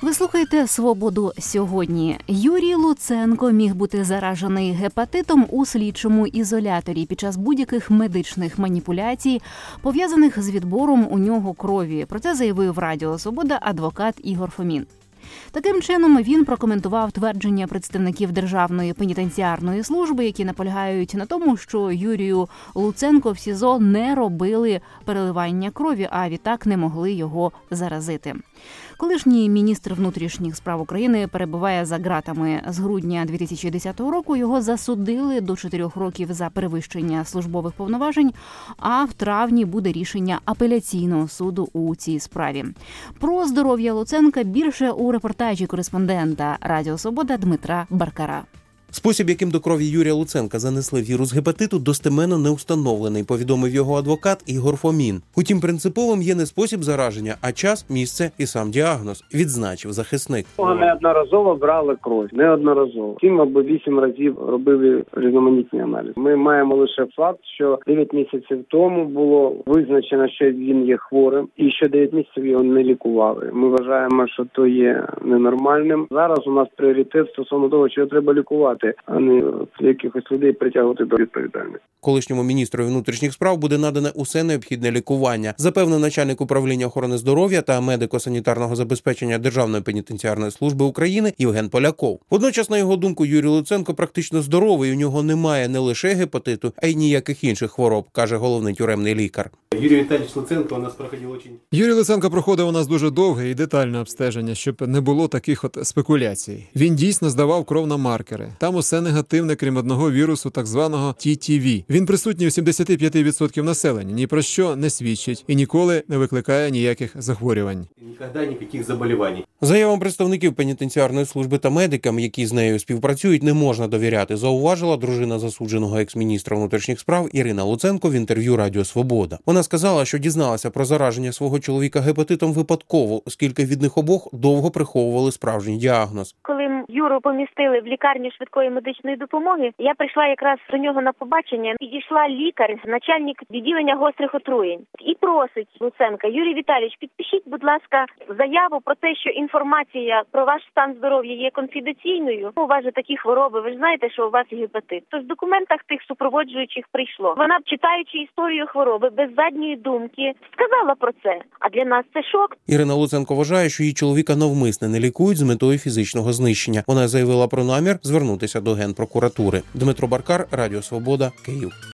Ви слухаєте «Свободу сьогодні». Юрій Луценко міг бути заражений гепатитом у слідчому ізоляторі під час будь-яких медичних маніпуляцій, пов'язаних з відбором у нього крові. Про це заявив Радіо Свобода адвокат Ігор Фомін. Таким чином, він прокоментував твердження представників Державної пенітенціарної служби, які наполягають на тому, що Юрію Луценко в СІЗО не робили переливання крові, а відтак не могли його заразити. Колишній міністр внутрішніх справ України перебуває за ґратами. З грудня 2010 року його засудили до 4 років за перевищення службових повноважень, а в травні буде рішення апеляційного суду у цій справі. Про здоров'я Луценка більше у репортажі кореспондента Радіо Свобода Дмитра Баркара. Спосіб, яким до крові Юрія Луценка занесли вірус гепатиту, достеменно не встановлений, повідомив його адвокат Ігор Фомін. Утім, принциповим є не спосіб зараження, а час, місце і сам діагноз, відзначив захисник. Неодноразово брали кров, неодноразово. 7 або 8 разів робили різноманітні аналізи. Ми маємо лише факт, що 9 місяців тому було визначено, що він є хворим, і що 9 місяців його не лікували. Ми вважаємо, що то є ненормальним. Зараз у нас пріоритет стосовно того, що треба лікувати, а не якихось людей притягувати до відповідальності. Колишньому міністру внутрішніх справ буде надане усе необхідне лікування, запевнив начальник управління охорони здоров'я та медико-санітарного забезпечення Державної пенітенціарної служби України Євген Поляков. Водночас, на його думку, Юрій Луценко практично здоровий, у нього немає не лише гепатиту, а й ніяких інших хвороб, каже головний тюремний лікар. Юрій Віталійович Луценко у нас Юрій Луценко проходив у нас дуже довге і детальне обстеження, щоб не було таких от спекуляцій. Він дійсно здавав кров на маркери. Там усе негативне, крім одного вірусу, так званого TTV. Він присутній у 75% населення, ні про що не свідчить і ніколи не викликає ніяких захворювань. Ніколи ніяких заболівань. Заявам представників пенітенціарної служби та медикам, які з нею співпрацюють, не можна довіряти, зауважила дружина засудженого екс-міністра внутрішніх справ Ірина Луценко в інтерв'ю Радіо Свобода. Вона сказала, що дізналася про зараження свого чоловіка гепатитом випадково, оскільки від них обох довго приховували справжній діагноз. Коли Юру помістили в лікарню швидкої медичної допомоги, я прийшла якраз до нього на побачення. Підійшла лікар, начальник відділення гострих отруєнь, і просить Луценка: Юрій Віталійович, підпишіть, будь ласка, заяву про те, що інформація про ваш стан здоров'я є конфіденційною. У вас же такі хвороби, ви ж знаєте, що у вас є гепатит. Тож в документах тих супроводжуючих прийшло. Вона, читаючи історію хвороби, без задньої думки сказала про це. А для нас це шок. Ірина Луценко вважає, що її чоловіка навмисне не лікують з метою фізичного знищення. Вона заявила про намір звернутися до Генпрокуратури. Дмитро Баркар, Радіо Свобода, Київ.